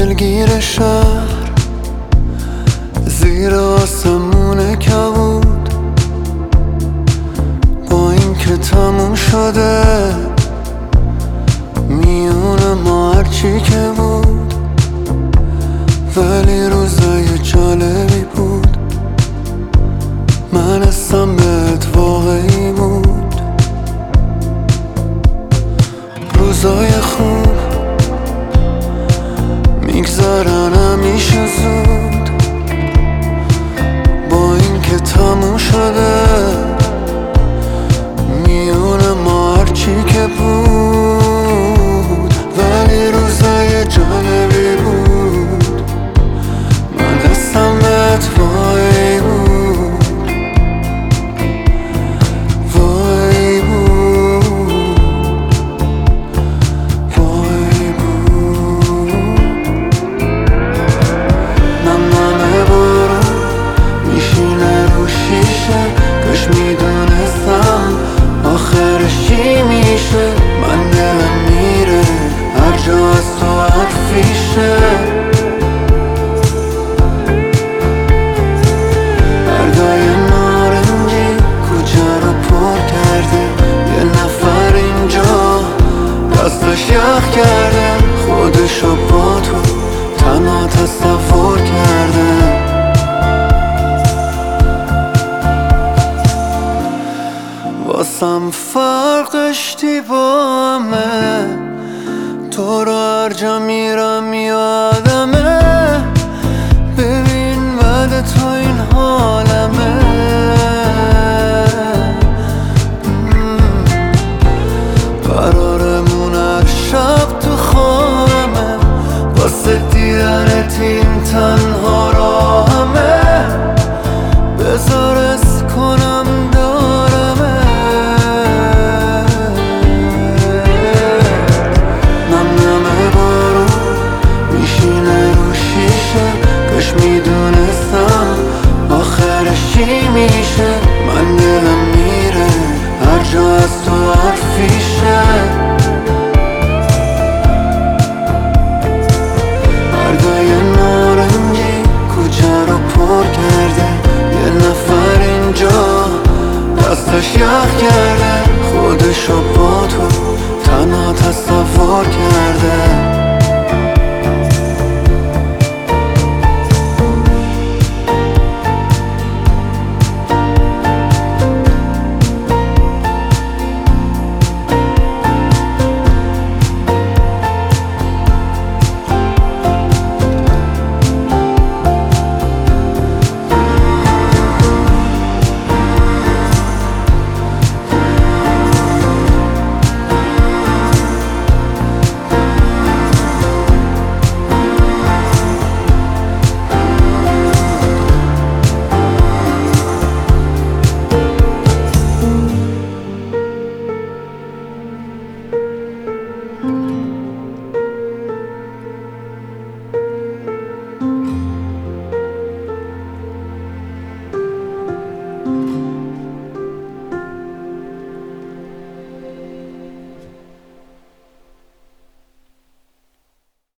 دلگیر شهر زیر آسمون کبود، با این که تموم شده میون ما هرچی که بود، ولی روزای جالبی بود. من حسم بهت واقعی بود. روزای خوب میگذرن همیشه زود، با این که تموم شده میون ما هرچی که بود، ولی روزای جالبی بود. من حسم بهت واقعی بود، واقعی بود، واقعی بود. نمنمه بارون میشینه رو شیشه، کاش میدونستم آخرش چی میشه. من دلم میره هر جا از تو حرفیشه. بردای نارنجی کوچه رو پر کرده، یه نفر اینجا دستش یخ کرده، خودشو با تو تنها تصور کرده. واسم فرقش با همه، تو رو هر جا میرم یادمه. ببین بعد تو این حالمه. قرارمون هر شب تو خوابمه، واسه دیدنت این تنها راهمه. بذار اس کنم دارمه. نمنمه بارون میشینه رو شیشه، کاش میدونستم آخرش چی میشه. من دلم میره هر جا از تو حرفیشه. بردای نارنجی کوچه رو پر کرده، یه نفر اینجا دستش یخ کرده، خودشو با تو تنها تصور کرده.